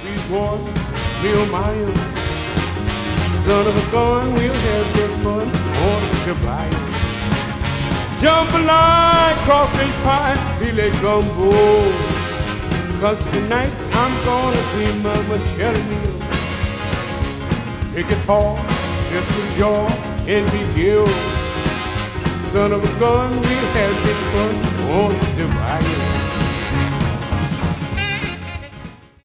sweet boy, me oh my son of a gun, we'll have good fun on the bayou. Jambalaya, crawfish pie, filet gumbo. 'Cause tonight I'm gonna see Mama Shelly Neal. The guitar, just the jaw, and be you. Son of a gun, we'll have big fun on